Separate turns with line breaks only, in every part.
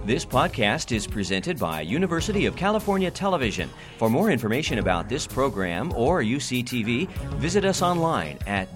This podcast is presented by University of California Television. For more information about this program or UCTV, visit us online at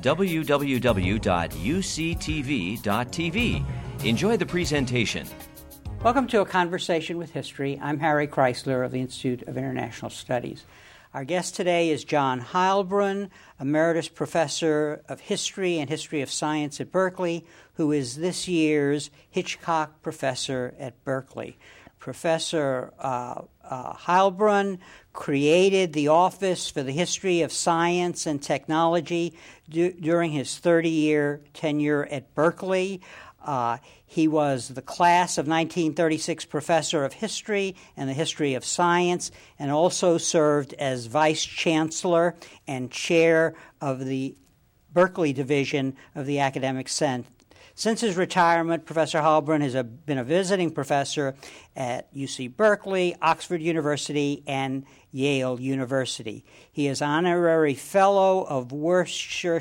www.uctv.tv. Enjoy the presentation.
Welcome to A Conversation with History. I'm Harry Chrysler of the Institute of International Studies. Our guest today is John Heilbrunn, Emeritus Professor of History and History of Science at Berkeley, who is this year's Hitchcock Professor at Berkeley. Professor Heilbrunn created the Office for the History of Science and Technology during his 30-year tenure at Berkeley. He was the class of 1936 professor of history and the history of science, and also served as vice chancellor and chair of the Berkeley division of the Academic Senate. Since his retirement, Professor Heilbrunn has been a visiting professor at UC Berkeley, Oxford University, and Yale University. He is honorary fellow of Worcester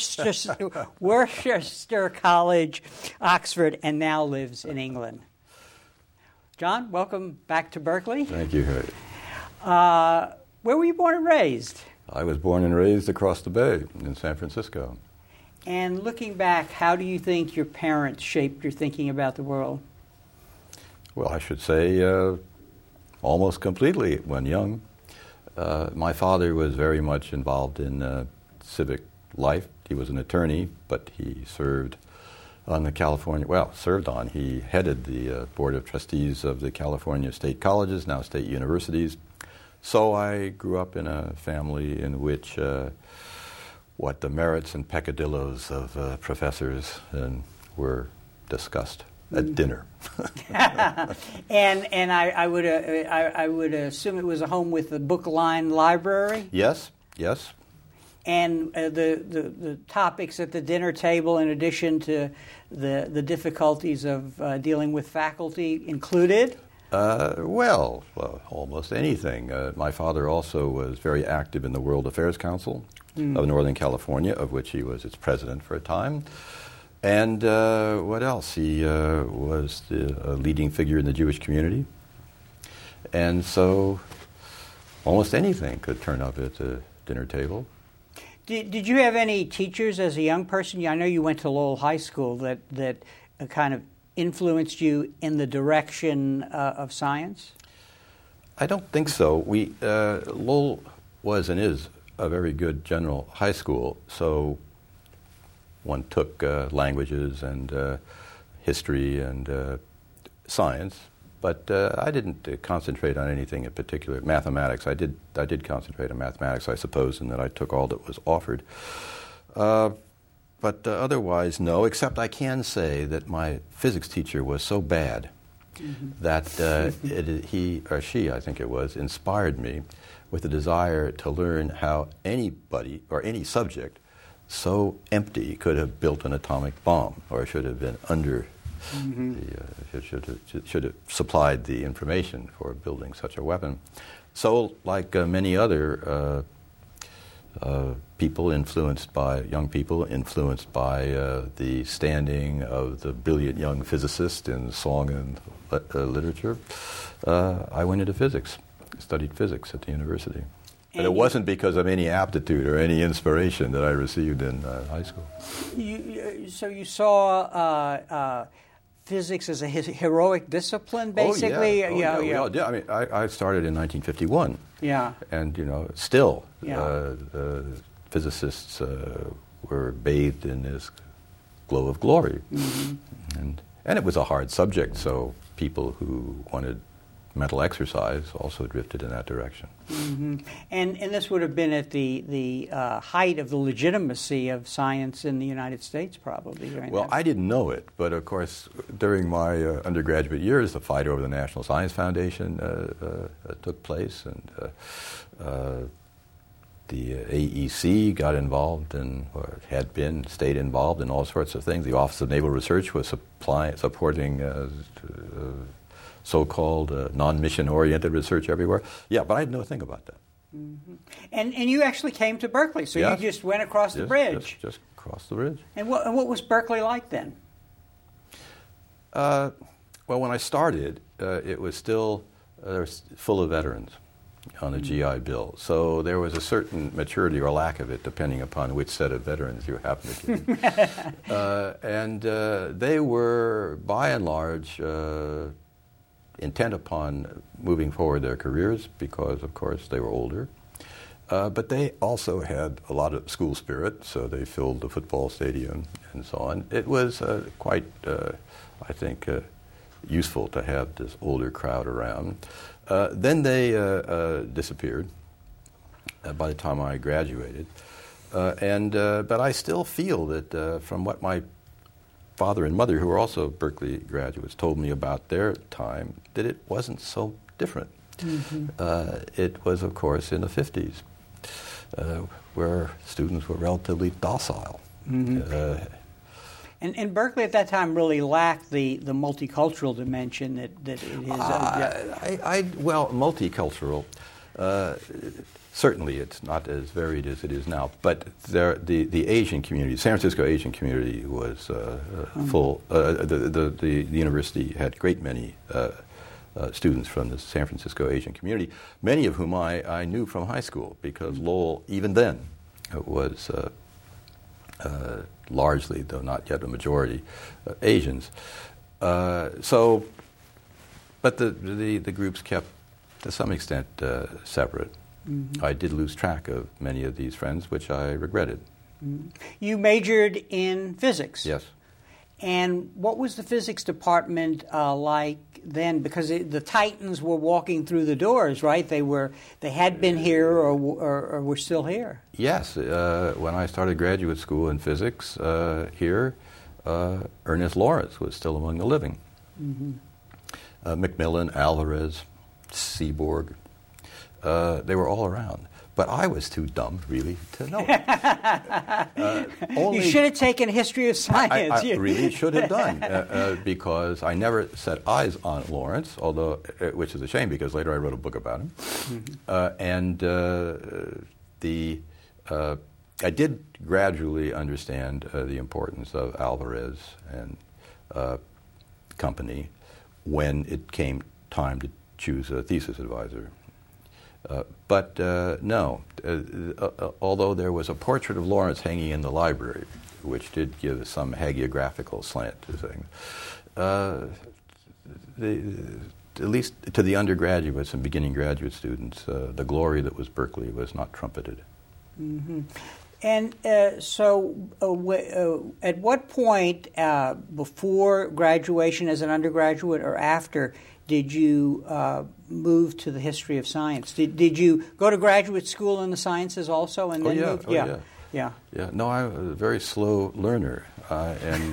College, Oxford, and now lives in England. John, welcome back to Berkeley.
Thank you, Harry.
Where were you born and raised?
I was born and raised across the bay in San Francisco.
And looking back, how do you think your parents shaped your thinking about the world?
Well, I should say almost completely when young. My father was very much involved in civic life. He was an attorney, but he served on the he headed the Board of Trustees of the California State Colleges, now state universities. So I grew up in a family in which what the merits and peccadillos of professors were discussed at dinner.
and I would assume it was a home with a book-lined library?
Yes.
And the topics at the dinner table, in addition to the difficulties of dealing with faculty, included?
Well, almost anything. My father also was very active in the World Affairs Council of Northern California, of which he was its president for a time. And what else? He was a leading figure in the Jewish community. And so almost anything could turn up at the dinner table.
Did you have any teachers as a young person? I know you went to Lowell High School that kind of influenced you in the direction of science?
I don't think so. Lowell was and is a very good general high school, so one took languages and history and science, but I didn't concentrate on anything in particular. Mathematics, I did concentrate on mathematics, I suppose, in that I took all that was offered. But otherwise, no, except I can say that my physics teacher was so bad that he or she, I think it was, inspired me with the desire to learn how anybody or any subject so empty could have built an atomic bomb, or should have been under should have supplied the information for building such a weapon. So, like many other young people influenced by the standing of the brilliant young physicist in song and literature, I went into physics, studied physics at the university. But it wasn't because of any aptitude or any inspiration that I received in high school.
So you saw physics as a heroic discipline, basically?
Oh, yeah. I mean, I started in 1951.
Yeah.
And, still, physicists were bathed in this glow of glory. Mm-hmm. And it was a hard subject, so people who wanted mental exercise also drifted in that direction.
Mm-hmm. And this would have been at the height of the legitimacy of science in the United States, probably.
Well, I didn't know it, but of course, during my undergraduate years, the fight over the National Science Foundation took place, and the AEC got involved or had been, stayed involved in all sorts of things. The Office of Naval Research was supporting so-called non-mission-oriented research everywhere. Yeah, but I had no thing about that.
Mm-hmm. And you actually came to Berkeley, so you just went across the bridge.
Just across the bridge.
And what was Berkeley like then?
Well, when I started, it was still full of veterans on the GI Bill. So there was a certain maturity or lack of it, depending upon which set of veterans you happen to get. And they were, by and large, intent upon moving forward their careers because, of course, they were older. But they also had a lot of school spirit, so they filled the football stadium and so on. It was quite, I think, useful to have this older crowd around. Then they disappeared by the time I graduated. But I still feel that from what my father and mother, who were also Berkeley graduates, told me about their time, that it wasn't so different. It was, of course, in the 50s, where students were relatively docile.
And Berkeley at that time really lacked the multicultural dimension that it is.
Well, multicultural, certainly it's not as varied as it is now, but the Asian community, San Francisco Asian community was full. The university had a great many students from the San Francisco Asian community, many of whom I knew from high school, because Lowell, even then, was largely, though not yet a majority, Asians. But the groups kept, to some extent, separate. I did lose track of many of these friends, which I regretted.
You majored in physics.
Yes.
And what was the physics department like then? Because the Titans were walking through the doors, right? They had been here or were still here.
Yes. When I started graduate school in physics here, Ernest Lawrence was still among the living. Macmillan, Alvarez, Seaborg, they were all around. But I was too dumb, really, to know it.
You should have taken history of science.
I really should have done, because I never set eyes on Lawrence, although, which is a shame, because later I wrote a book about him. I did gradually understand the importance of Alvarez and company when it came time to choose a thesis advisor. But no, although there was a portrait of Lawrence hanging in the library, which did give some hagiographical slant to things, at least to the undergraduates and beginning graduate students, the glory that was Berkeley was not trumpeted.
And so at what point, before graduation as an undergraduate or after, did you move to the history of science? Did you go to graduate school in the sciences also and then move? Yeah.
No, I'm a very slow learner, and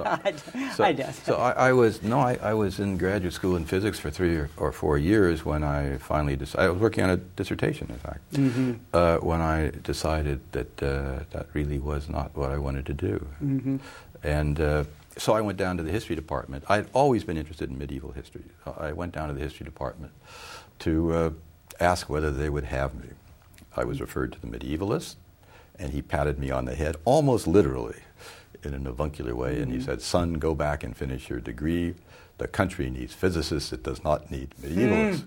I was in graduate school in physics for 3 or 4 years when I finally decided. I was working on a dissertation, in fact, when I decided that that really was not what I wanted to do, and. So I went down to the history department. I had always been interested in medieval history. I went down to the history department to ask whether they would have me. I was referred to the medievalist, and he patted me on the head, almost literally, in an avuncular way, and he said, "Son, go back and finish your degree. The country needs physicists. It does not need medievalists."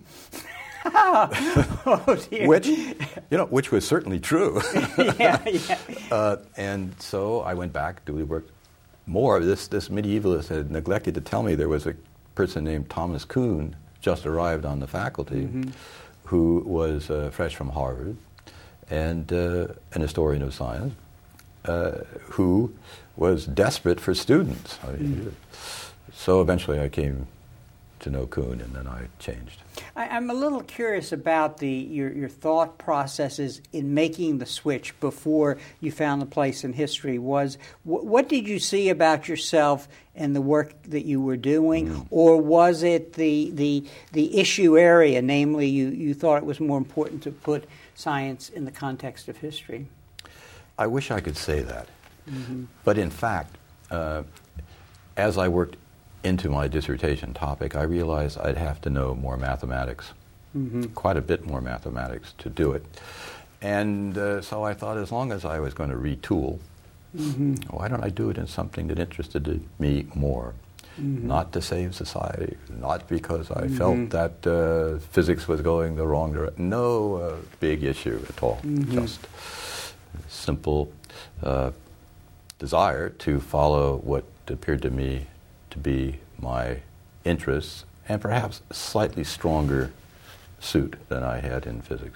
Oh, dear.
Which was certainly true.
Yeah.
And so I went back, duly worked. More, this medievalist had neglected to tell me there was a person named Thomas Kuhn, just arrived on the faculty, who was fresh from Harvard, and an historian of science, who was desperate for students. So eventually I came to know Kuhn, and then I changed.
I'm a little curious about your thought processes in making the switch before you found the place in history. What did you see about yourself and the work that you were doing, or was it the issue area, namely you thought it was more important to put science in the context of history?
I wish I could say that. But in fact, as I worked into my dissertation topic, I realized I'd have to know more mathematics, quite a bit more mathematics to do it. And so I thought, as long as I was going to retool, why don't I do it in something that interested me more? not to save society, not because I felt that physics was going the wrong direction. No big issue at all. Just simple desire to follow what appeared to me to be my interests, and perhaps a slightly stronger suit than I had in physics.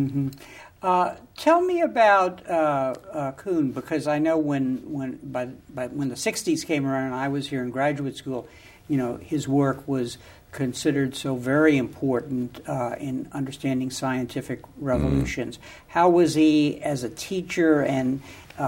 Tell me about Kuhn, because I know when the 60s came around and I was here in graduate school, his work was considered so very important in understanding scientific revolutions. How was he as a teacher, and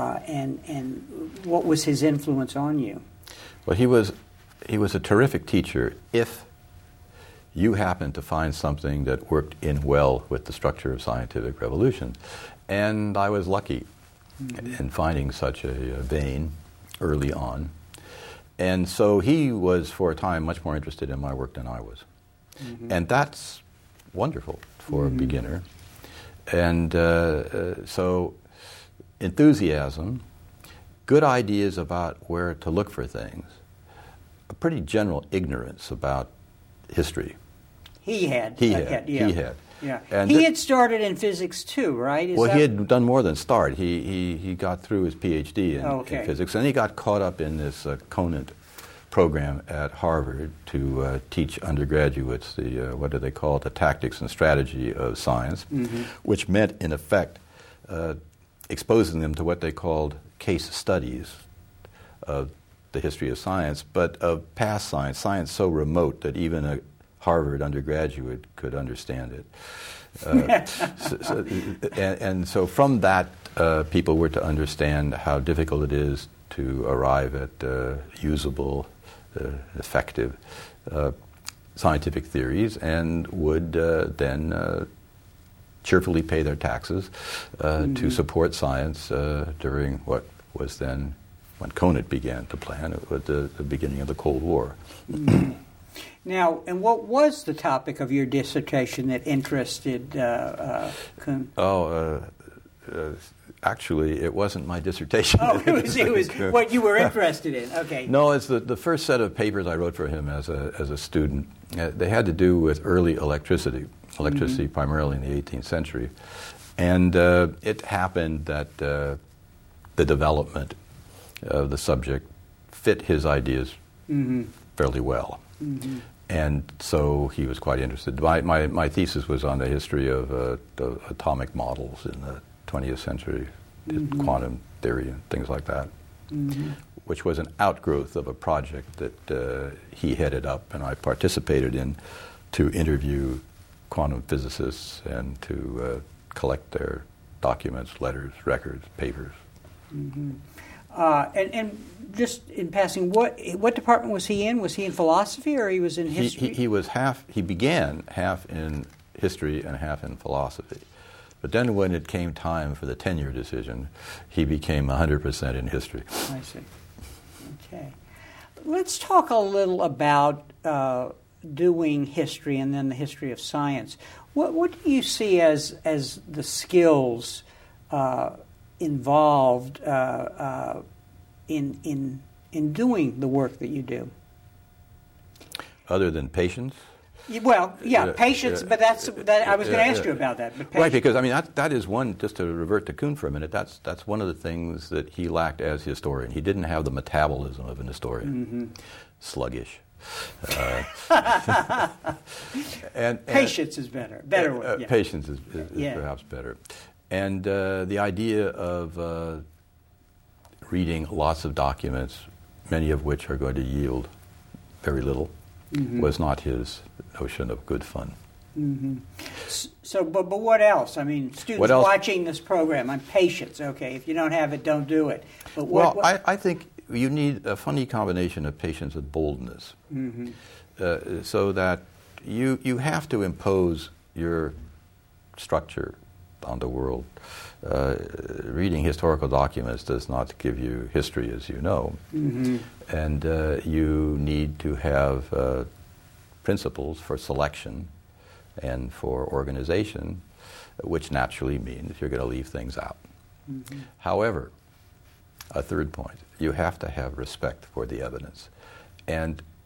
what was his influence on you?
Well, he was a terrific teacher if you happened to find something that worked in well with the structure of scientific revolution. And I was lucky in finding such a vein early on. And so he was, for a time, much more interested in my work than I was. And that's wonderful for a beginner. And so enthusiasm, good ideas about where to look for things, a pretty general ignorance about history.
He had.
He had.
Yeah.
And
he had started in physics too, right?
He had done more than start. He got through his PhD in physics, and he got caught up in this Conant program at Harvard to teach undergraduates what do they call it, the tactics and strategy of science, which meant, in effect, exposing them to what they called case studies of the history of science, but of past science so remote that even a Harvard undergraduate could understand it. So from that, people were to understand how difficult it is to arrive at usable, effective scientific theories, and would then cheerfully pay their taxes to support science during what was then, when Conant began to plan, it was the beginning of the Cold War.
Now, and what was the topic of your dissertation that interested Kuhn?
Actually, it wasn't my dissertation.
Oh, it was what you were interested in. Okay.
No, it's the first set of papers I wrote for him as a student. They had to do with early electricity primarily in the 18th century. And it happened that the development of the subject fit his ideas fairly well. And so he was quite interested. My thesis was on the history of the atomic models in the 20th century, quantum theory and things like that, which was an outgrowth of a project that he headed up and I participated in to interview quantum physicists and to collect their documents, letters, records, papers.
And just in passing, what department was he in? Was he in philosophy or he was in history?
He began half in history and half in philosophy. But then when it came time for the tenure decision, he became 100% in history.
I see. Okay. Let's talk a little about doing history and then the history of science. What do you see as the skills involved in doing the work that you do?
Other than patience?
Well, yeah, patience, but I was going to ask you about that. But
right, because I mean that is one, just to revert to Kuhn for a minute, that's one of the things that he lacked as historian. He didn't have the metabolism of an historian. Sluggish. and
patience is better. Yeah.
Patience is perhaps better. And the idea of reading lots of documents, many of which are going to yield very little, was not his notion of good fun.
So, but what else? I mean, students watching this program, patience. Okay, if you don't have it, don't do it. But
I think you need a funny combination of patience and boldness, so that you have to impose your structure on the world. Reading historical documents does not give you history, as you know, and you need to have principles for selection and for organization, which naturally means you're going to leave things out. However, a third point, you have to have respect for the evidence. And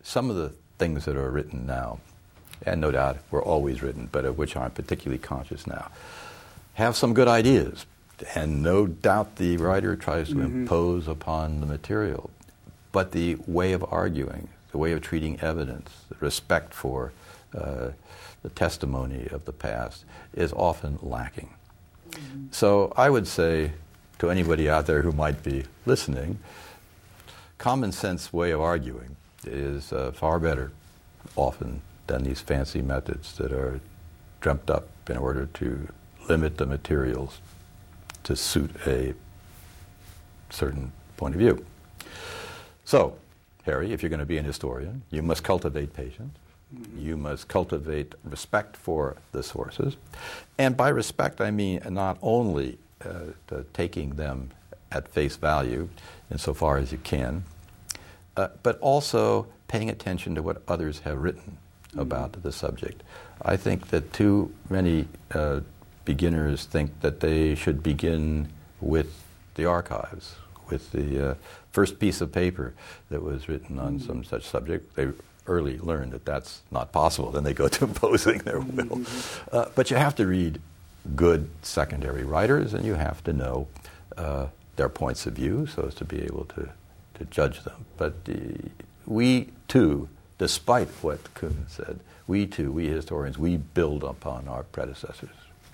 some of the things that are written now, and no doubt were always written, but of which I'm particularly conscious now, have some good ideas. And no doubt the writer tries to impose upon the material. But the way of arguing, the way of treating evidence, the respect for the testimony of the past is often lacking. So I would say to anybody out there who might be listening, common sense way of arguing is far better often than these fancy methods that are dreamt up in order to limit the materials to suit a certain point of view. So, Harry, if you're going to be an historian, you must cultivate patience. You must cultivate respect for the sources. And by respect, I mean not only taking them at face value insofar as you can, but also paying attention to what others have written about the subject. I think that too many beginners think that they should begin with the archives, with the first piece of paper that was written on some such subject. They early learn that that's not possible. Then they go to imposing their will. But you have to read good secondary writers, and you have to know their points of view so as to be able to judge them. But we too, despite what Kuhn said, we historians, we build upon our predecessors.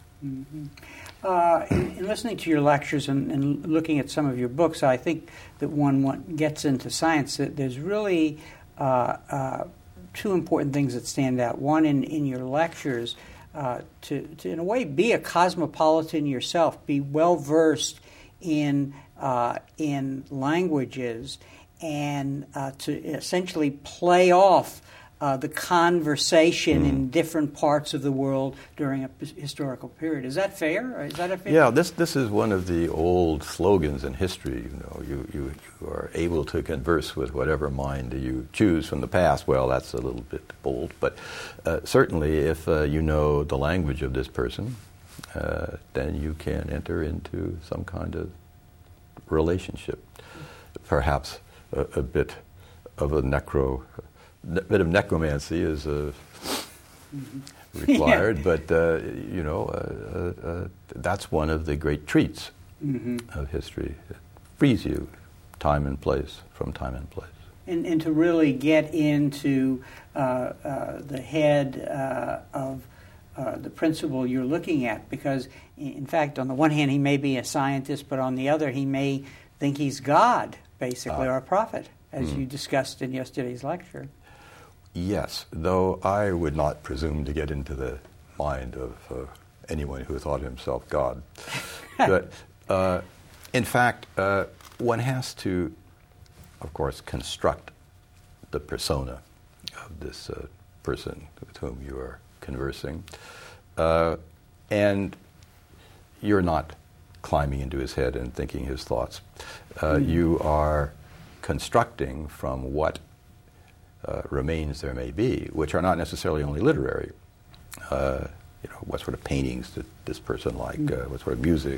In listening to your lectures and looking at some of your books, I think that one gets into science, that there's really two important things that stand out. One, in your lectures, to in a way be a cosmopolitan yourself, be well versed in languages, and to essentially play off the conversation in different parts of the world during a historical period. Is that fair? Or is that a fair?
Yeah, this is one of the old slogans in history. You are able to converse with whatever mind you choose from the past. Well, that's a little bit bold, but certainly if you know the language of this person, then you can enter into some kind of relationship. Perhaps a bit of necromancy is required, but that's one of the great treats of history. It frees you time and place from time and place.
And to really get into the head of the principle you're looking at, because in fact, on the one hand, he may be a scientist, but on the other, he may think he's God, basically, or a prophet, as you discussed in yesterday's lecture.
Yes, though I would not presume to get into the mind of anyone who thought himself God. But in fact, one has to, of course, construct the persona of this person with whom you are conversing. And you're not climbing into his head and thinking his thoughts. You are constructing from what remains there may be, which are not necessarily only literary. What sort of paintings did this person like? What sort of music?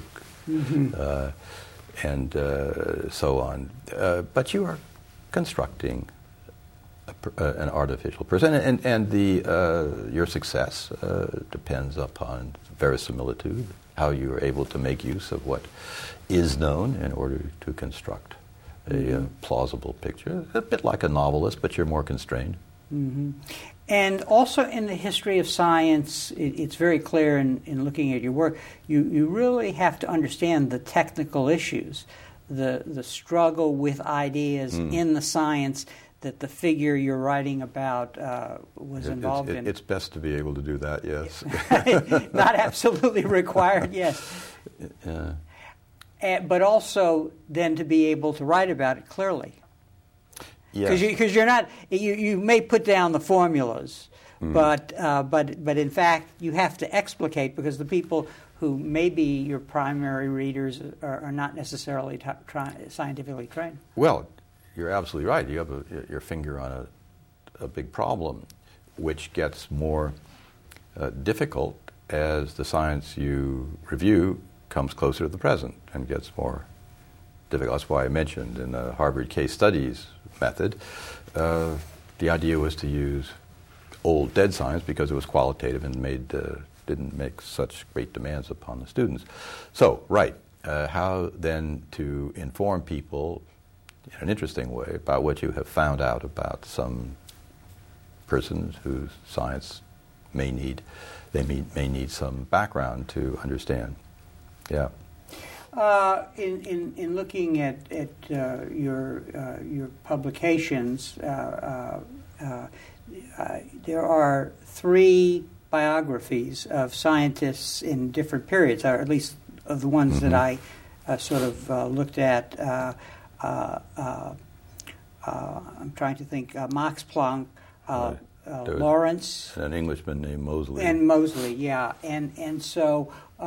And so on. But you are constructing an artificial person, and your success depends upon verisimilitude, how you are able to make use of what is known in order to construct a plausible picture, a bit like a novelist, but you're more constrained.
And also in the history of science, it's very clear in looking at your work, you really have to understand the technical issues, the struggle with ideas in the science that the figure you're writing about was involved in.
It's best to be able to do that, yes.
Not absolutely required, yes. But also then to be able to write about it clearly. Because you're not, you may put down the formulas, but in fact you have to explicate, because the people who may be your primary readers are not necessarily scientifically trained.
Well, you're absolutely right. You have your finger on a big problem, which gets more difficult as the science you review comes closer to the present and gets more difficult. That's why I mentioned in the Harvard case studies method, the idea was to use old dead science because it was qualitative and didn't make such great demands upon the students. So, how then to inform people in an interesting way about what you have found out about some persons whose science may need some background to understand. Yeah.
In looking at your publications, there are 3 biographies of scientists in different periods, or at least of the ones that I sort of looked at. I'm trying to think. Max Planck, Lawrence,
and an Englishman named Moseley.
And Moseley, yeah, and so.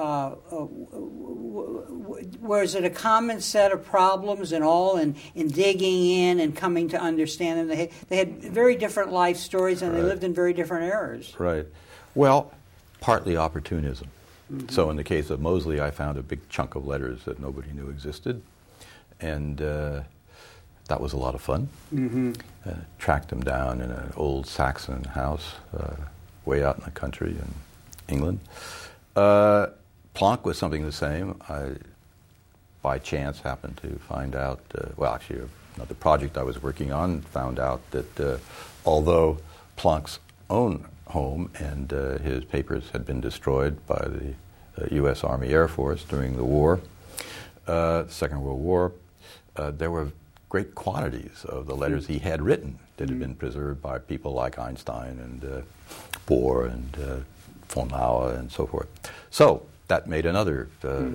Was it a common set of problems and all in digging in and coming to understand them? They had very different life stories and they lived in very different eras.
Right. Well, partly opportunism. So in the case of Moseley, I found a big chunk of letters that nobody knew existed. And that was a lot of fun. Tracked them down in an old Saxon house way out in the country in England. Planck was something the same. I, by chance, happened to find out, another project I was working on found out that although Planck's own home and his papers had been destroyed by the U.S. Army Air Force during the war, Second World War, there were great quantities of the letters he had written that had been preserved by people like Einstein and Bohr and von Laue and so forth. So that made another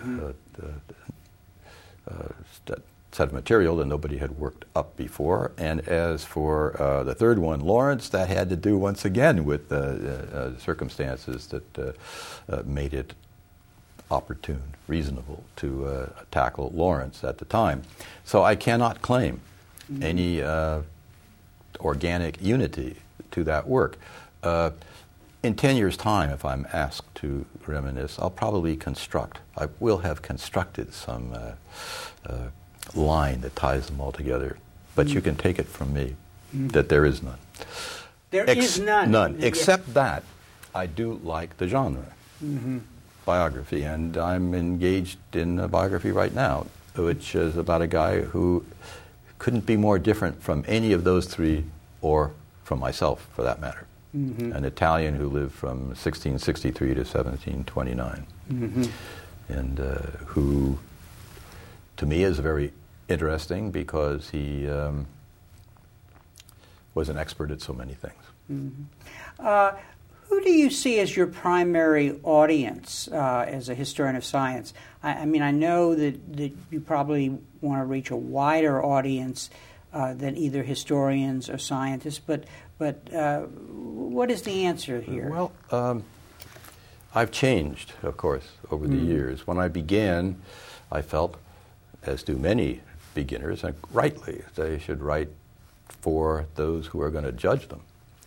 set of material that nobody had worked up before. And as for the third one, Lawrence, that had to do once again with circumstances that made it opportune, reasonable to tackle Lawrence at the time. So I cannot claim any organic unity to that work. In 10 years' time, if I'm asked to reminisce, I will have constructed some line that ties them all together. But you can take it from me that there is none.
There is none.
None, except that I do like the genre, biography, and I'm engaged in a biography right now, which is about a guy who couldn't be more different from any of those 3, or from myself, for that matter. An Italian who lived from 1663 to 1729, and who, to me, is very interesting because he was an expert at so many things.
Who do you see as your primary audience as a historian of science? I mean, I know that you probably want to reach a wider audience than either historians or scientists, but what is the answer here?
Well, I've changed, of course, over the years. When I began, I felt, as do many beginners, and rightly, they should write for those who are going to judge them.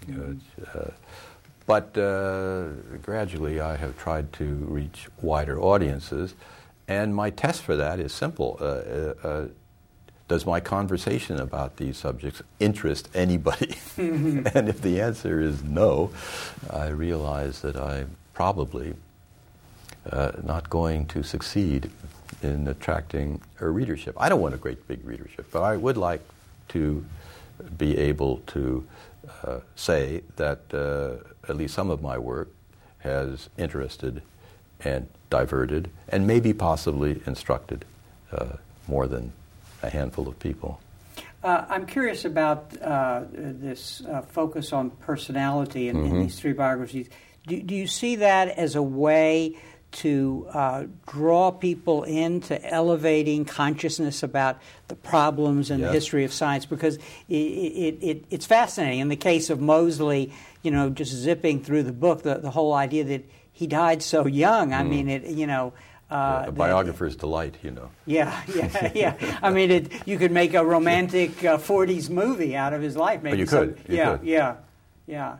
But gradually, I have tried to reach wider audiences, and my test for that is simple. Does my conversation about these subjects interest anybody? And if the answer is no, I realize that I'm probably not going to succeed in attracting a readership. I don't want a great big readership, but I would like to be able to say that at least some of my work has interested and diverted and maybe possibly instructed more than a handful of people.
I'm curious about this focus on personality in these 3 biographies. Do you see that as a way to draw people into elevating consciousness about the problems and the history of science? Because it's fascinating. In the case of Moseley, just zipping through the book, the whole idea that he died so young. I mean,
a biographer's delight,
Yeah. I mean, you could make a romantic 40s movie out of his life. Maybe
you could.
Yeah.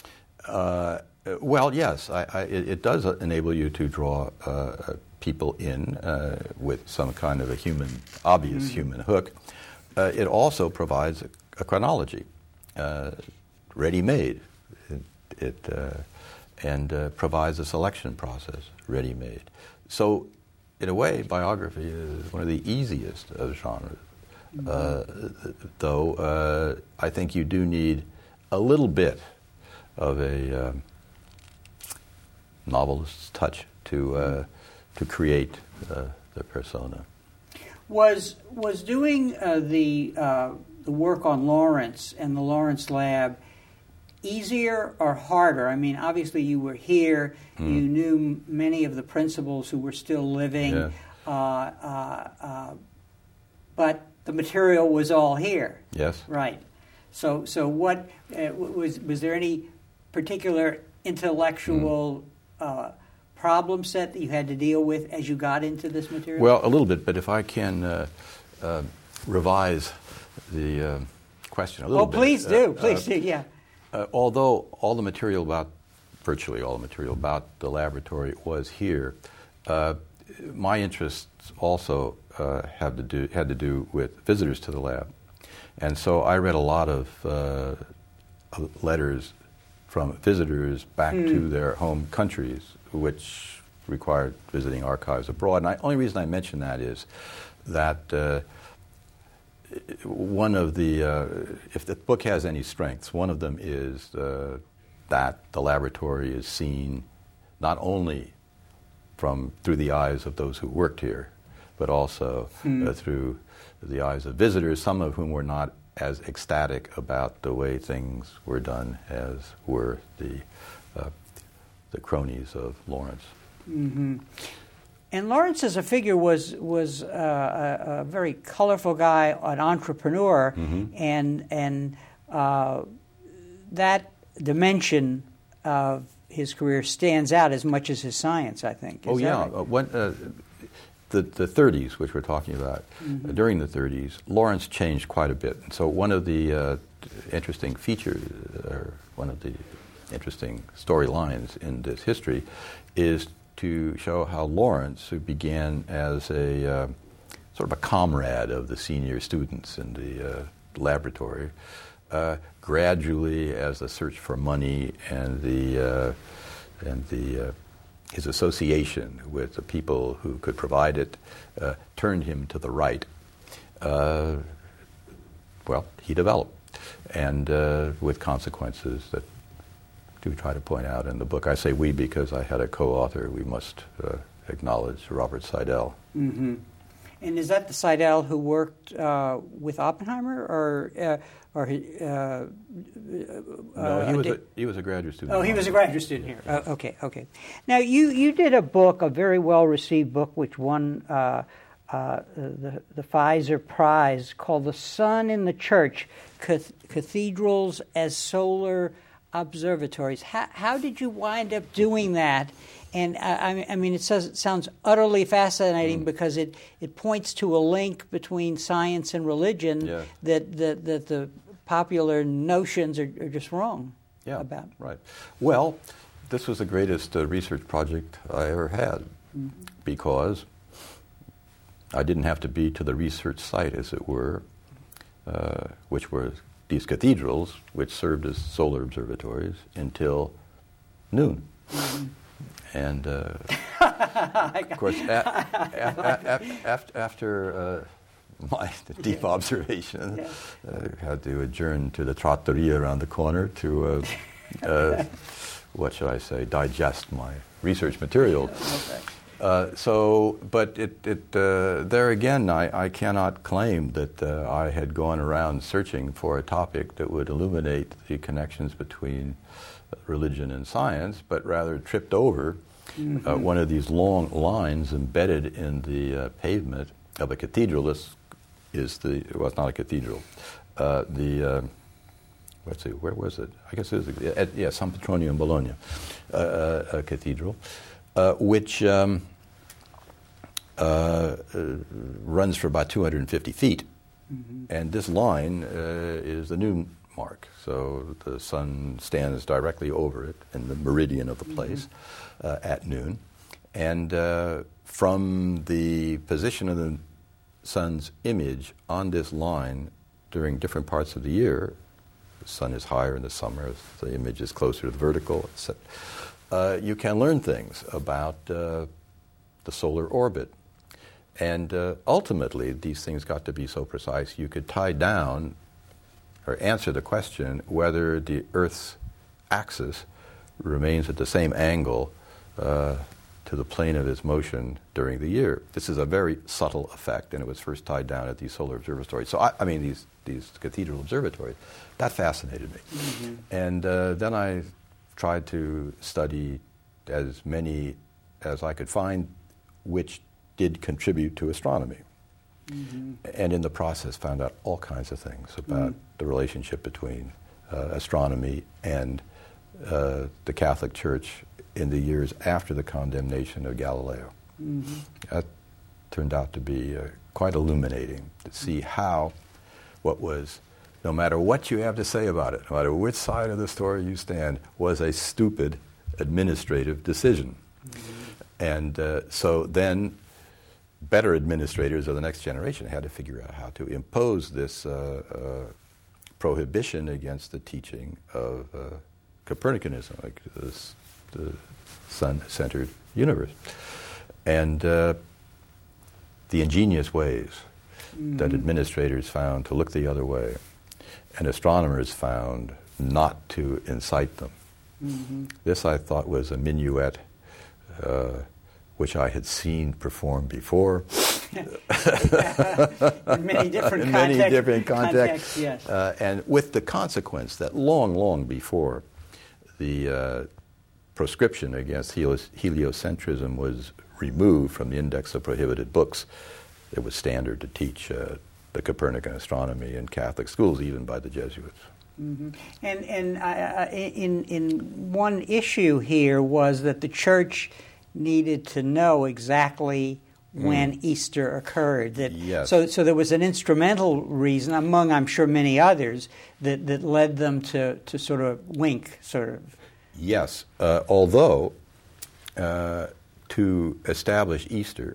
Well, yes, it does enable you to draw people in with some kind of a obvious human hook. It also provides a chronology. ready-made. And provides a selection process, ready-made. So, in a way, biography is one of the easiest of genres. Though I think you do need a little bit of a novelist's touch to create the persona.
Was doing the work on Lawrence and the Lawrence Lab easier or harder? I mean, obviously you were here. You knew many of the principals who were still living, but the material was all here.
Yes.
Right. So what was there any particular intellectual problem set that you had to deal with as you got into this material?
Well, a little bit, but if I can revise the question a little bit.
Please do. Please do, yeah.
Although virtually all the material about the laboratory was here, my interests also had to do with visitors to the lab. And so I read a lot of letters from visitors back to their home countries, which required visiting archives abroad. And the only reason I mention that is that one of the, if the book has any strengths, one of them is that the laboratory is seen not only through the eyes of those who worked here, but also through the eyes of visitors, some of whom were not as ecstatic about the way things were done as were the cronies of Lawrence.
Mm-hmm. And Lawrence as a figure was a very colorful guy, an entrepreneur, and that dimension of his career stands out as much as his science, I think. Is that right?
The 30s, which we're talking about, during the 30s, Lawrence changed quite a bit. And so one of the interesting features, or one of the interesting storylines in this history, is to show how Lawrence, who began as a sort of a comrade of the senior students in the laboratory, gradually, as the search for money and his association with the people who could provide it turned him to the right. He developed, and with consequences that do try to point out in the book. I say we because I had a co-author. We must acknowledge Robert Seidel.
Mm-hmm. And is that the Seidel who worked with Oppenheimer, or
no? He was a graduate student.
Oh, he was a graduate student here. Okay. Now you did a book, a very well received book, which won the Pfizer Prize, called "The Sun in the Church: Cathedrals as Solar Observatories." How did you wind up doing that? And I mean, it sounds utterly fascinating because it points to a link between science and religion that the popular notions are just wrong about.
Right. Well, this was the greatest research project I ever had because I didn't have to be to the research site, as it were, which were these cathedrals, which served as solar observatories, until noon. And, of course, after my deep observation, I had to adjourn to the trattoria around the corner to, what should I say, digest my research material. But there again, I cannot claim that I had gone around searching for a topic that would illuminate the connections between religion and science, but rather tripped over one of these long lines embedded in the pavement of a cathedral. This is it's not a cathedral. Let's see, where was it? I guess it was San Petronio in Bologna, a cathedral, which runs for about 250 feet. And this line is the noon mark. So the sun stands directly over it in the meridian of the place at noon. And from the position of the sun's image on this line during different parts of the year, sun is higher in the summer, the image is closer to the vertical, etc. You can learn things about the solar orbit. And ultimately, these things got to be so precise, you could tie down or answer the question whether the Earth's axis remains at the same angle to the plane of its motion during the year. This is a very subtle effect, and it was first tied down at these solar observatories. So, I mean, these cathedral observatories. That fascinated me. Mm-hmm. And then I tried to study as many as I could find which did contribute to astronomy. Mm-hmm. And in the process found out all kinds of things about the relationship between astronomy and the Catholic Church in the years after the condemnation of Galileo. Mm-hmm. That turned out to be quite illuminating to see how what was, no matter what you have to say about it, no matter which side of the story you stand, was a stupid administrative decision. Mm-hmm. And so then better administrators of the next generation had to figure out how to impose this prohibition against the teaching of Copernicanism, like the sun-centered universe. And the ingenious ways that administrators found to look the other way and astronomers found not to incite them. Mm-hmm. This, I thought, was a minuet which I had seen performed before.
In many different contexts. Yes.
And with the consequence that long before the proscription against heliocentrism was removed from the index of prohibited books, it was standard to teach the Copernican astronomy in Catholic schools, even by the Jesuits.
Mm-hmm. And in one issue here was that the Church needed to know exactly when Easter occurred.
Yes.
So there was an instrumental reason, among, I'm sure, many others, that led them to sort of wink, sort of.
Yes, although to establish Easter,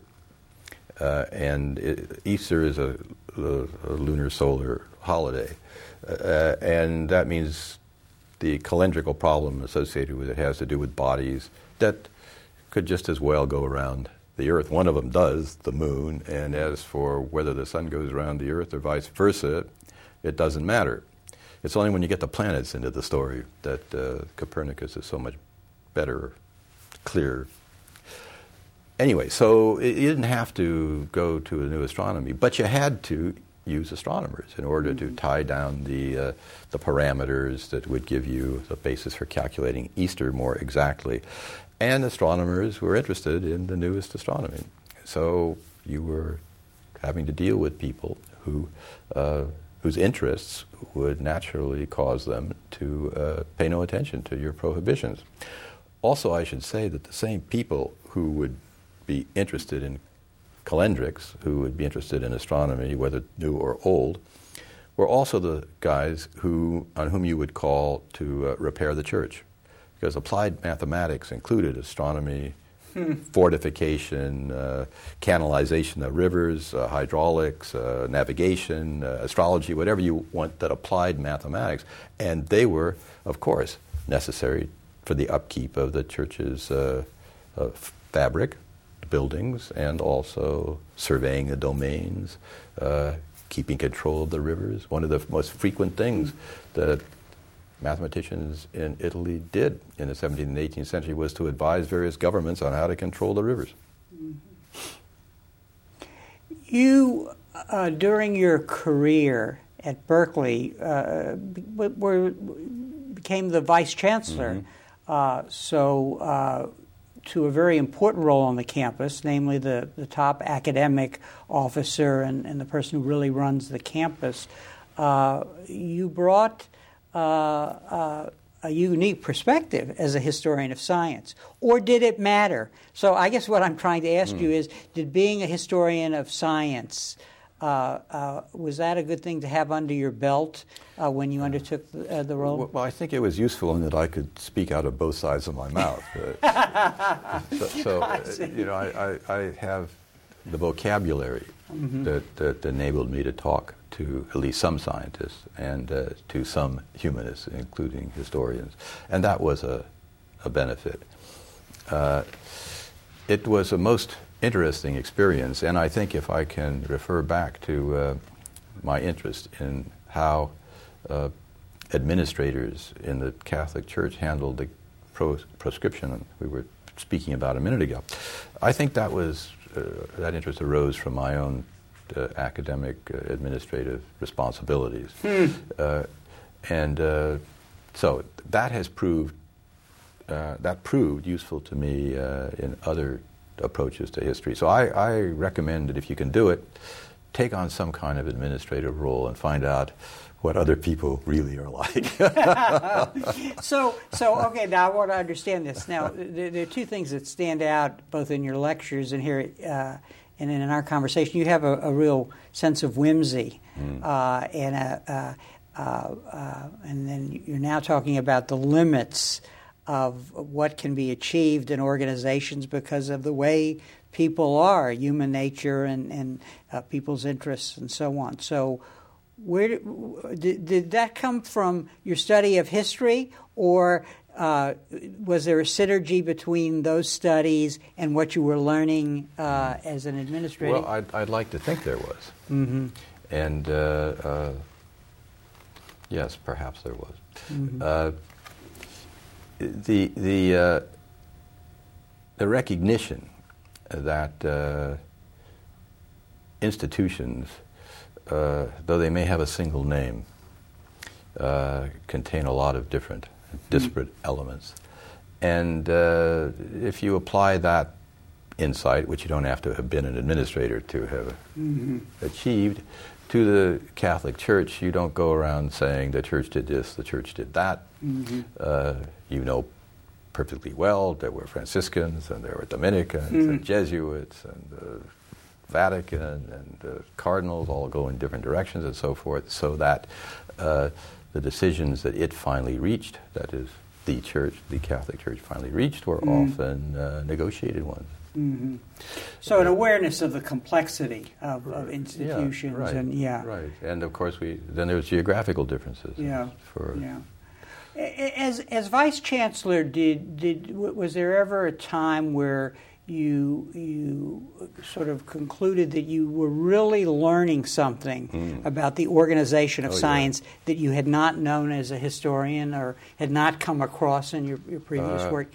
and Easter is a lunar solar holiday, and that means the calendrical problem associated with it has to do with bodies that could just as well go around the Earth. One of them does, the moon, and as for whether the sun goes around the Earth or vice versa, it doesn't matter. It's only when you get the planets into the story that Copernicus is so much better, clearer. Anyway, so you didn't have to go to a new astronomy, but you had to use astronomers in order to tie down the parameters that would give you the basis for calculating Easter more exactly. And astronomers were interested in the newest astronomy. So you were having to deal with people whose interests would naturally cause them to pay no attention to your prohibitions. Also, I should say that the same people who would be interested in calendrics, who would be interested in astronomy, whether new or old, were also the guys on whom you would call to repair the church. Because applied mathematics included astronomy, fortification, canalization of rivers, hydraulics, navigation, astrology, whatever you want that applied mathematics. And they were, of course, necessary for the upkeep of the church's fabric, buildings, and also surveying the domains, keeping control of the rivers. One of the most frequent things that mathematicians in Italy did in the 17th and 18th century was to advise various governments on how to control the rivers.
You, during your career at Berkeley, became the vice chancellor, to a very important role on the campus, namely the top academic officer and the person who really runs the campus. You brought a unique perspective as a historian of science, or did it matter? So I guess what I'm trying to ask you is, did being a historian of science, was that a good thing to have under your belt when you undertook the role?
Well, I think it was useful in that I could speak out of both sides of my mouth. I have the vocabulary that enabled me to talk to at least some scientists and to some humanists, including historians. And that was a benefit. It was a most interesting experience, and I think if I can refer back to my interest in how administrators in the Catholic Church handled the proscription we were speaking about a minute ago, I think that was that interest arose from my own academic administrative responsibilities. And so that has proved useful to me in other approaches to history. So I recommend that if you can do it, take on some kind of administrative role and find out what other people really are like.
So okay, now I want to understand this. Now, there are two things that stand out both in your lectures and here and in our conversation. You have a real sense of whimsy, and then you're now talking about the limits of what can be achieved in organizations because of the way people are, human nature and people's interests and so on. So where did that come from, your study of history, or was there a synergy between those studies and what you were learning as an administrator?
Well, I'd like to think there was.
Mm-hmm.
And yes, perhaps there was.
Mm-hmm.
The recognition that institutions, though they may have a single name, contain a lot of different disparate elements. And if you apply that insight, which you don't have to have been an administrator to have achieved, to the Catholic Church, you don't go around saying the Church did this, the Church did that. You know perfectly well there were Franciscans and there were Dominicans and Jesuits and Vatican and cardinals all go in different directions and so forth, so that the decisions that it finally reached, that is, the Church, the Catholic Church finally reached, were often negotiated ones.
Mm-hmm. So an awareness of the complexity of institutions,
right. And of course, then there's geographical differences.
As Vice Chancellor, was there ever a time where you sort of concluded that you were really learning something about the organization of science that you had not known as a historian or had not come across in your previous work?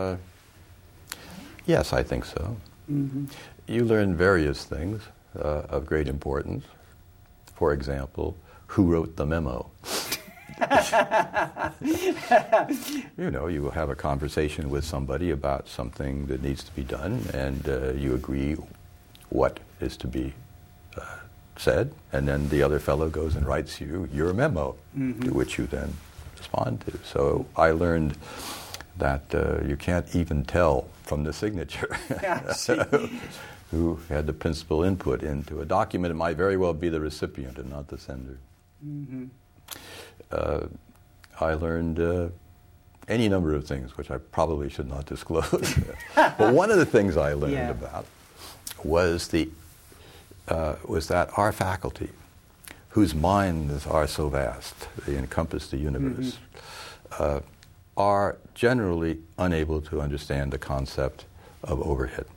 Yes, I think so. You learn various things of great importance. For example, who wrote the memo? You will have a conversation with somebody about something that needs to be done, and you agree what is to be said, and then the other fellow goes and writes you your memo, to which you then respond to. So I learned that you can't even tell from the signature who had the principal input into a document. It might very well be the recipient and not the sender. I learned any number of things, which I probably should not disclose. But one of the things I learned about was that our faculty, whose minds are so vast, they encompass the universe, are generally unable to understand the concept of overhead.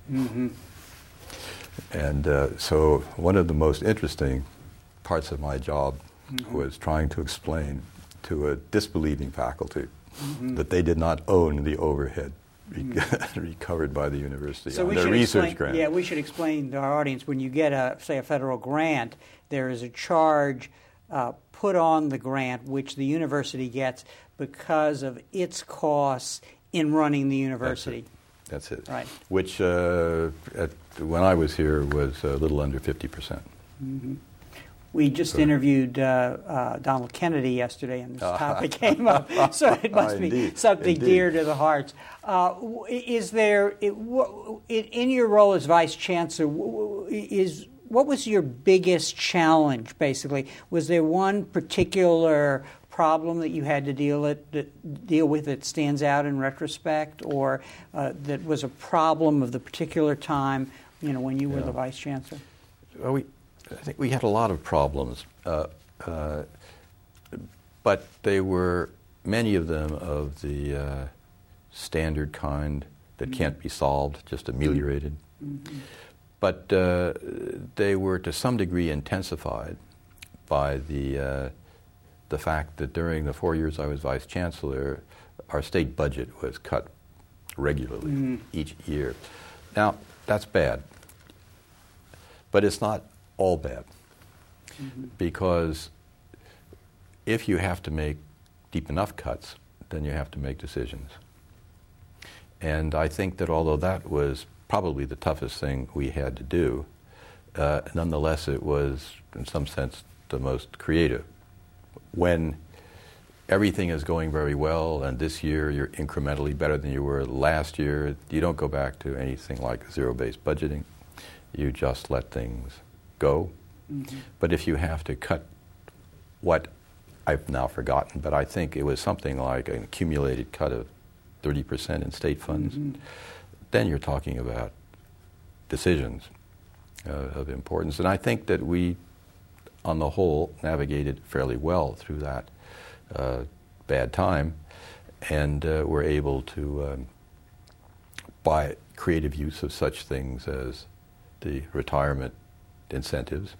And so one of the most interesting parts of my job was trying to explain to a disbelieving faculty that they did not own the overhead recovered by the university on their research grant.
Yeah, we should explain to our audience, when you get a federal grant, there is a charge put on the grant which the university gets because of its costs in running the university.
That's it.
Right.
Which, when I was here, was a little under 50%.
We just interviewed Donald Kennedy yesterday, and this topic came up, so it must be something dear to the hearts. Is there, in your role as Vice Chancellor, what was your biggest challenge, basically? Was there one particular problem that you had to deal with that stands out in retrospect, or that was a problem of the particular time? when you were the Vice Chancellor?
Well, I think we had a lot of problems, but they were, many of them, of the standard kind that can't be solved, just ameliorated. Mm-hmm. But they were to some degree intensified by the fact that during the 4 years I was Vice Chancellor, our state budget was cut regularly each year. Now, that's bad. But it's not all bad. Because if you have to make deep enough cuts, then you have to make decisions. And I think that although that was probably the toughest thing we had to do, nonetheless it was, in some sense, the most creative. When everything is going very well, and this year you're incrementally better than you were last year, you don't go back to anything like zero-based budgeting. You just let things go. Mm-hmm. But if you have to cut what I've now forgotten, but I think it was something like an accumulated cut of 30% in state funds, then you're talking about decisions of importance. And I think that we, on the whole, navigated fairly well through that bad time, and were able to, by creative use of such things as the retirement incentives,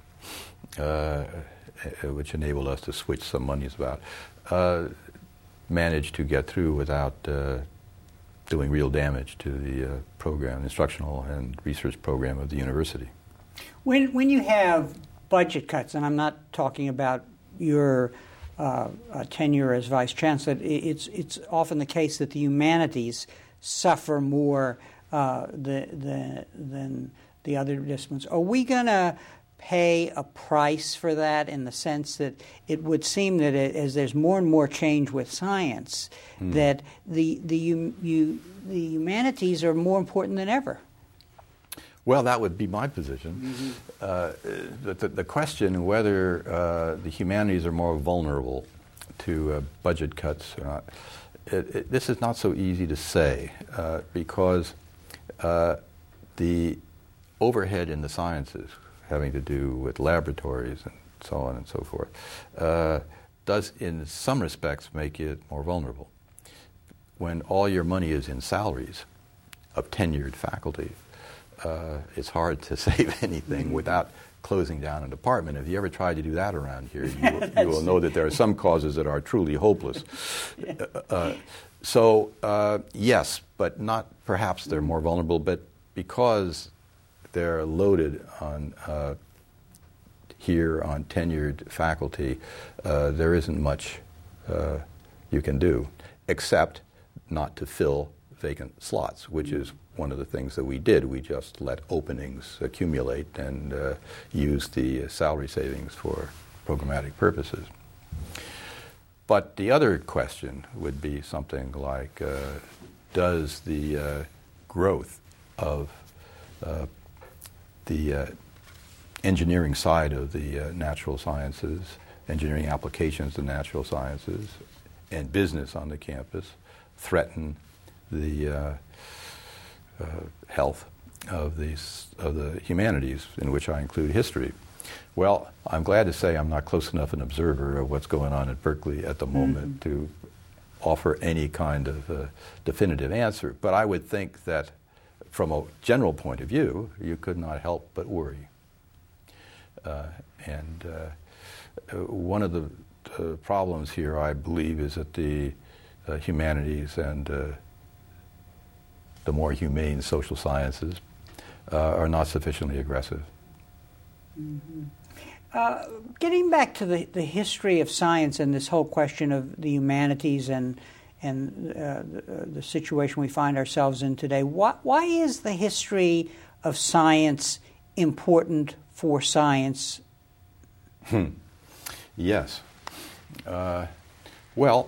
which enabled us to switch some monies about, managed to get through without doing real damage to the program, instructional and research program of the university.
When you have budget cuts, and I'm not talking about your tenure as Vice Chancellor, it's often the case that the humanities suffer more than the other disciplines. Are we going to pay a price for that, in the sense that it would seem that as there's more and more change with science, that the humanities are more important than ever?
Well, that would be my position. The question whether the humanities are more vulnerable to budget cuts or not, this is not so easy to say, because the overhead in the sciences, having to do with laboratories and so on and so forth, does in some respects make it more vulnerable. When all your money is in salaries of tenured faculty, it's hard to save anything without closing down a department. If you ever try to do that around here, you will know that there are some causes that are truly hopeless. Yes, but not perhaps they're more vulnerable, but because they're loaded on here on tenured faculty, there isn't much you can do, except not to fill vacant slots, which is one of the things that we did. We just let openings accumulate and used the salary savings for programmatic purposes. But the other question would be something like, does the growth of the engineering side of the natural sciences, engineering applications to natural sciences, and business on the campus threaten the health of the humanities, in which I include history? Well, I'm glad to say I'm not close enough an observer of what's going on at Berkeley at the moment to offer any kind of definitive answer. But I would think that from a general point of view, you could not help but worry. One of the problems here, I believe, is that the humanities and the more humane social sciences are not sufficiently aggressive.
Getting back to the history of science and this whole question of the humanities and the situation we find ourselves in today, why is the history of science important for science?
Yes. Well,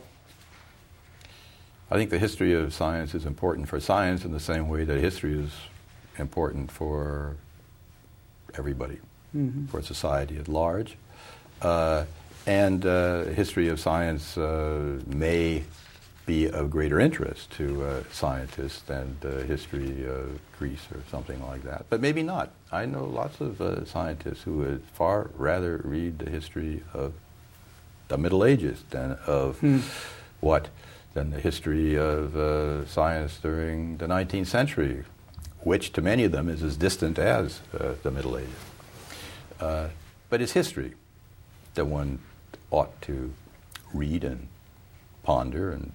I think the history of science is important for science in the same way that history is important for everybody, for society at large. And history of science may be of greater interest to scientists than the history of Greece or something like that. But maybe not. I know lots of scientists who would far rather read the history of the Middle Ages than of than the history of science during the 19th century, which to many of them is as distant as the Middle Ages. But it's history that one ought to read and ponder and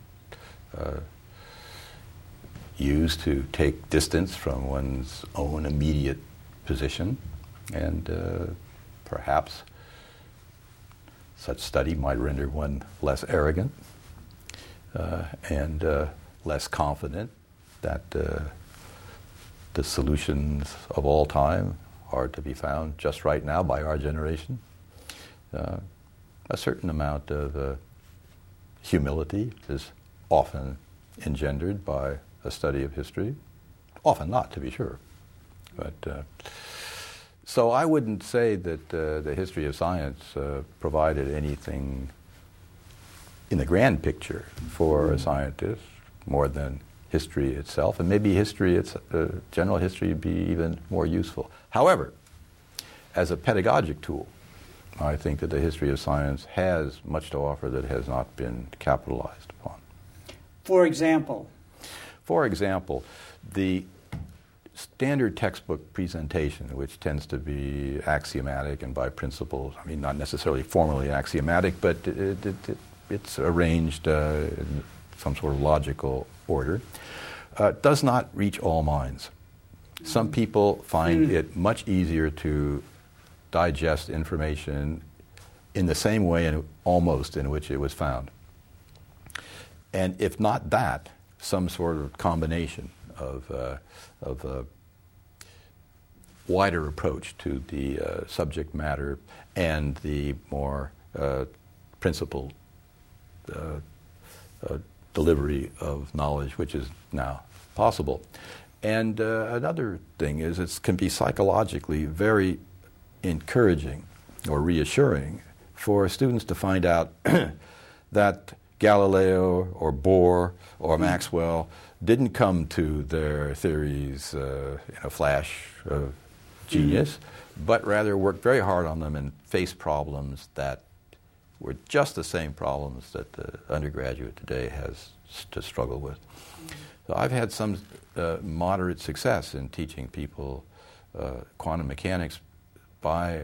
use to take distance from one's own immediate position, and perhaps such study might render one less arrogant and less confident that the solutions of all time are to be found just right now by our generation. A certain amount of humility is often engendered by a study of history. Often not, to be sure. But so I wouldn't say that the history of science provided anything in the grand picture for a scientist more than history itself, and maybe general history would be even more useful. However, as a pedagogic tool, I think that the history of science has much to offer that has not been capitalized upon.
For example?
For example, the standard textbook presentation, which tends to be axiomatic and by principles, I mean, not necessarily formally axiomatic, but it's arranged in some sort of logical order, does not reach all minds. Some people find it much easier to digest information in the same way almost in which it was found. And if not that, some sort of combination of a wider approach to the subject matter and the more principled delivery of knowledge, which is now possible. And another thing is it can be psychologically very encouraging or reassuring for students to find out that Galileo or Bohr or Maxwell didn't come to their theories in a flash of genius, but rather worked very hard on them and faced problems that were just the same problems that the undergraduate today has to struggle with. So I've had some moderate success in teaching people quantum mechanics by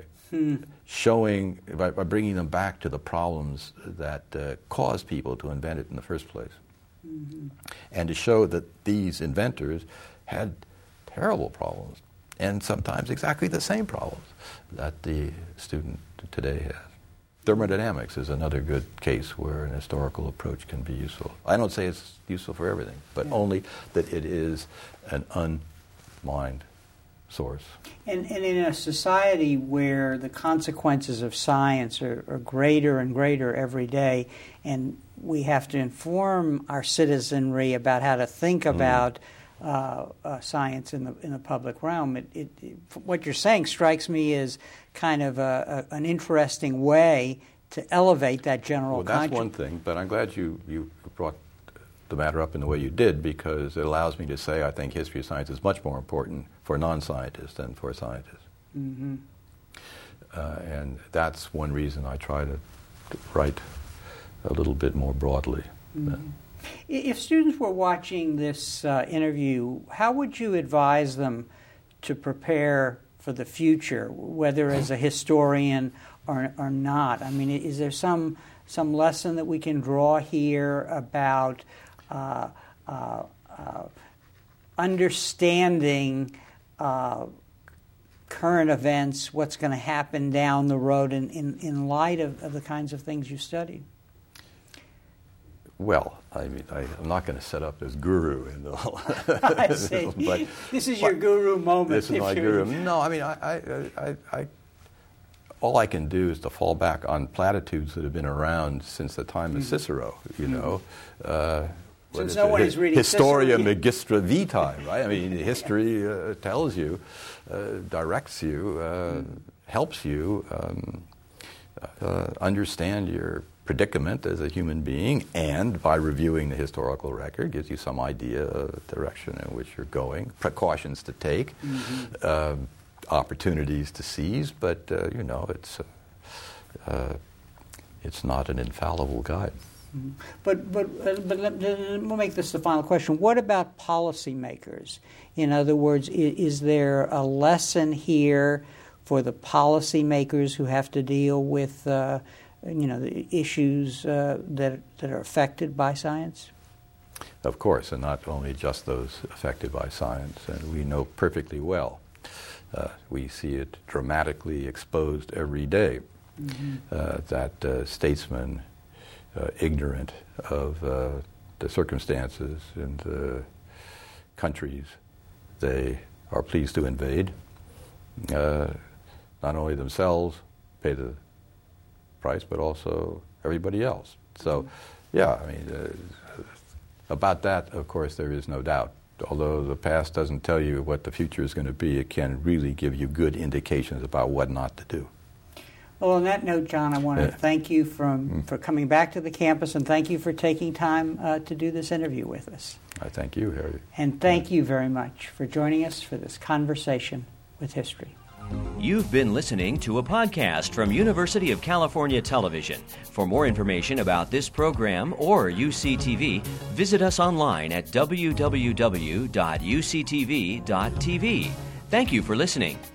by bringing them back to the problems that caused people to invent it in the first place. And to show that these inventors had terrible problems, and sometimes exactly the same problems that the student today has. Thermodynamics is another good case where an historical approach can be useful. I don't say it's useful for everything, but only that it is an unmined source.
And in a society where the consequences of science are greater and greater every day, and we have to inform our citizenry about how to think about science in the public realm, what you're saying strikes me as kind of an interesting way to elevate that general consciousness.
Well, that's one thing, but I'm glad you brought the matter up in the way you did, because it allows me to say I think history of science is much more important for non-scientists than for scientists. And that's one reason I try to write a little bit more broadly.
If students were watching this interview, how would you advise them to prepare for the future, whether as a historian or not? I mean, is there some lesson that we can draw here about understanding current events, what's going to happen down the road in light of the kinds of things you studied?
Well, I mean, I'm not going to set up as guru in the
I see. But this is your guru moment.
This is my guru. No, I mean, I all I can do is to fall back on platitudes that have been around since the time of Cicero, you know.
Since no one is reading
Historia
Cicero.
Magistra Vitae, right? I mean, history tells you, directs you, helps you understand your predicament as a human being, and by reviewing the historical record gives you some idea of the direction in which you're going, precautions to take, opportunities to seize, but it's not an infallible guide.
But we'll make this the final question. What about policymakers? In other words, is there a lesson here for the policymakers who have to deal with the issues that are affected by science?
Of course, and not only just those affected by science. And we know perfectly well. We see it dramatically exposed every day that statesmen ignorant of the circumstances in the countries they are pleased to invade, not only themselves pay the price, but also everybody else. So, about that, of course, there is no doubt. Although the past doesn't tell you what the future is going to be, it can really give you good indications about what not to do.
Well, on that note, John, I want to thank you for coming back to the campus, and thank you for taking time to do this interview with us.
I thank you, Harry.
And thank you very much for joining us for this conversation with history.
You've been listening to a podcast from University of California Television. For more information about this program or UCTV, visit us online at www.uctv.tv. Thank you for listening.